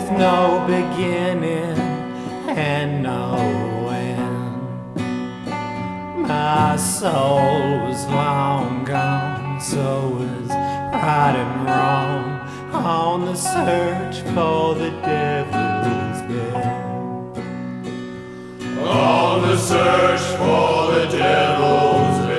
with no beginning and no end. My soul was long gone, so was right and wrong, on the search for the devil's bed. On the search for the devil's bed.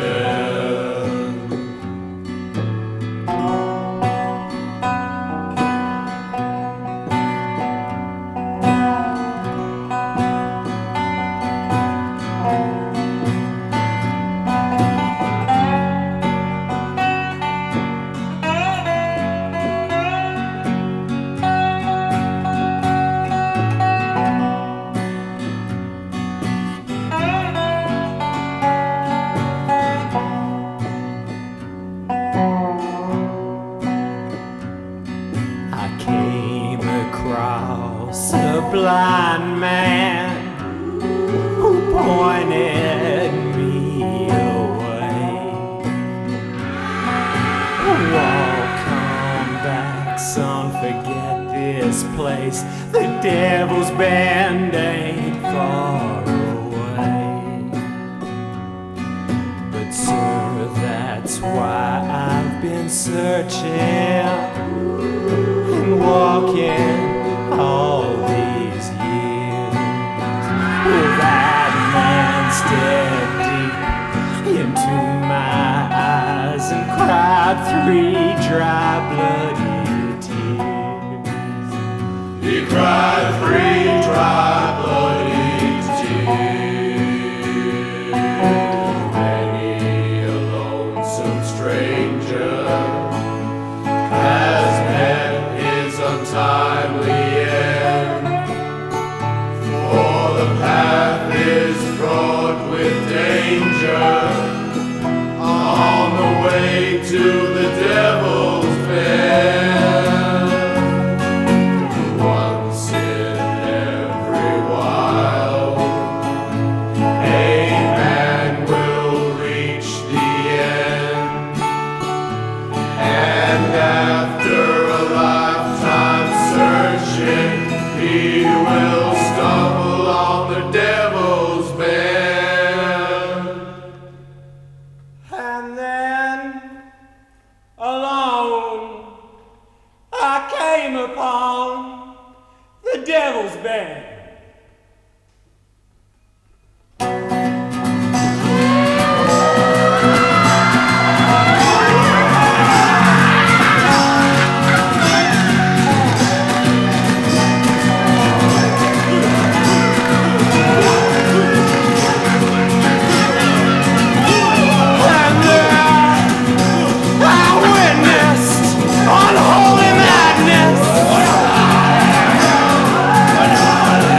A blind man who pointed me away. Oh, come back, son, forget this place. The devil's band ain't far away. But sir, that's why I've been searching and walking all these years. That man stared deep into my eyes and cried 3 dry, bloody tears. He cried 3 dry, bloody tears. Many a lonesome stranger has met his untimely end, for the path is fraught with danger on the way to the devil's bed. Once in every while, a man will reach the end, and after a lifetime searching, he will stumble on the devil's bed. And then, alone, I came upon the devil's bed. Unholy madness.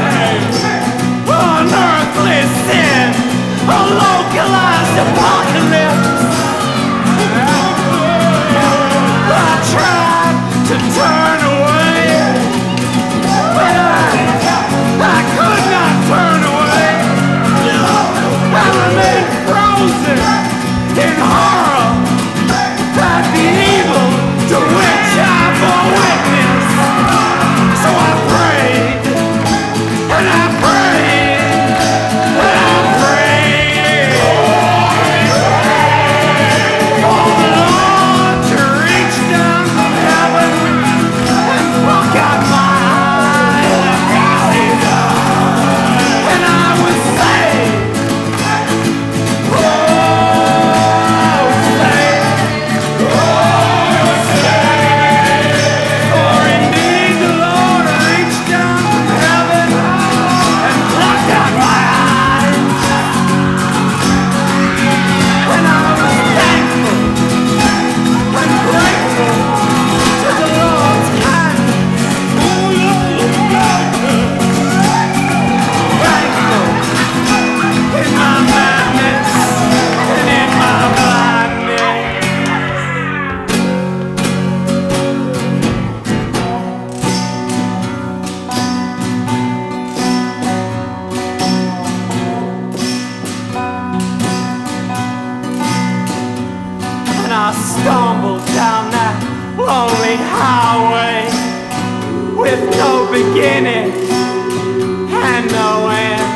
with no beginning and no end.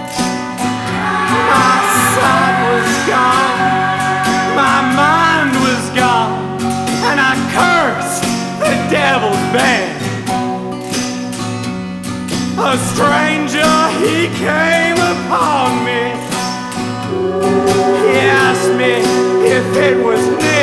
My sight was gone, my mind was gone, and I cursed the devil's band. A stranger, he came upon me. He asked me if it was new.